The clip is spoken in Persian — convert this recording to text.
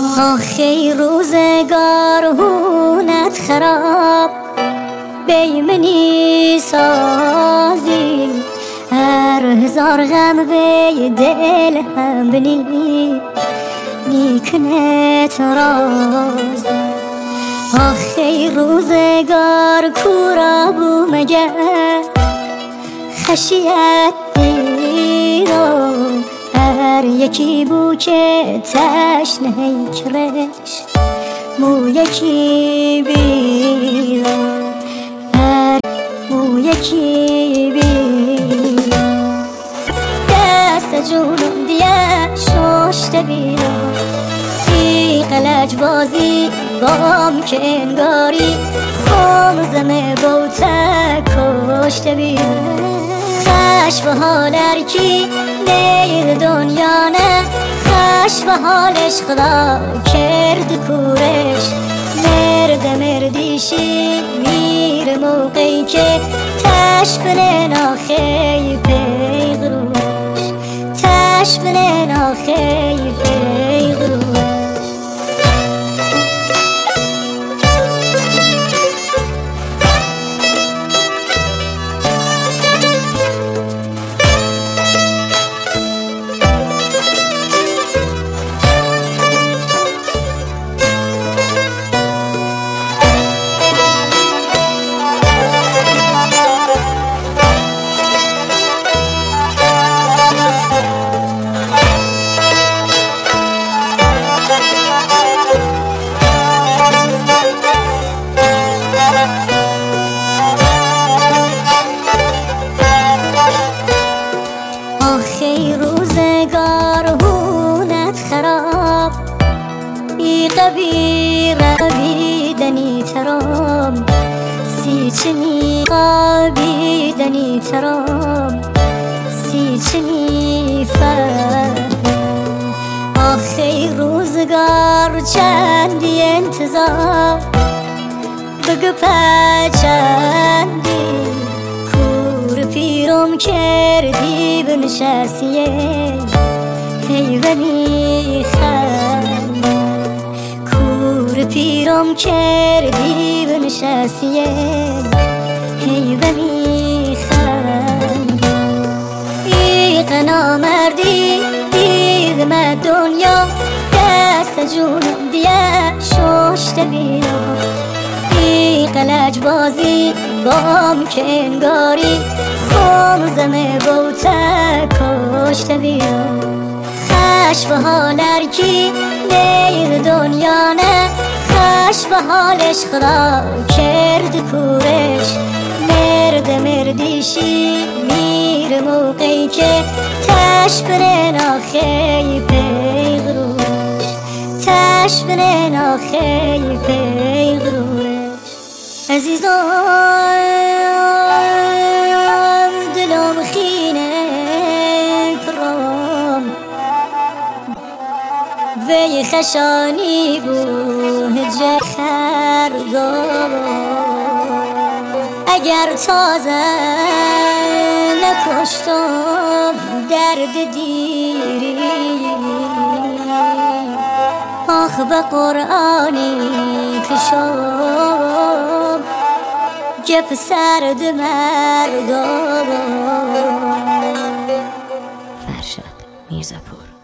آخی روزگار هونت خراب بیمنی سازی هر هزار غم وی دل هم بنی نیکنت رازی آخی روزگار کورا بو مگه خشیت دیرو هر یکی بو که تشنه کرش مو یکی بیرو هر مو یکی بیرو دست جونم دیه ششته بیرو تیغ لجبازی بام که انگاری خمزمه بوته کشته بیرو خش به حال هرکی نیل دنیا نه خش به حالش خدا کرد کورش مردیشی میر موقعی که تشبه ناخی پیغروش تشبه ناخی پیغروش آخی روزگار هونت خراب ای قبیدنی ترام سی چنی قبیدنی ترام سی چنی فهم آخی روزگار چندی انتظار بگو چندی پیرم کردی بنشستیه حیوانی خند کور پیرم کردی بنشستیه حیوانی خند ایق نامردی دیدم دنیا دست جونم دیه ششته بیرم ایق لجبازی بام که انگاری خمزمه بوته کشته بیرم خش به حال هرکی نیل دنیا نه خش به حالش خدا کرد کورش مردیشی میر موقعی که تشبه ناخی پیغروش تشبه ناخی پیغروش عزیزان دلم خینه کرام وی خشانی بود هجه خردام اگر تازه نکشتم درد دیری آخ به قرآنی کشم گپ سرد مردم. فرشاد میرزاپور.